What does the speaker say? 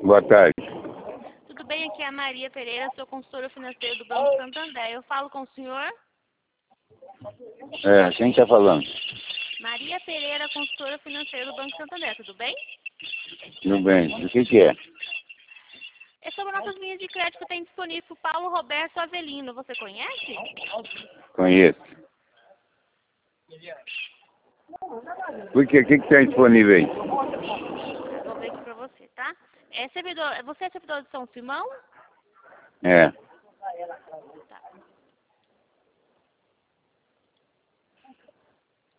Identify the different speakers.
Speaker 1: Boa tarde.
Speaker 2: Tudo bem? Aqui é a Maria Pereira, sou consultora financeira do Banco Santander. Eu falo com o senhor?
Speaker 1: Quem está falando?
Speaker 2: Maria Pereira, consultora financeira do Banco Santander. Tudo bem?
Speaker 1: Tudo bem. O que é?
Speaker 2: É sobre nossas linhas de crédito que tem disponível para o Paulo Roberto Avelino. Você conhece?
Speaker 1: Conheço. Por quê? O que está disponível aí?
Speaker 2: Vou ver aqui para você, tá? Você é servidor de São Simão?
Speaker 1: É.
Speaker 2: Tá.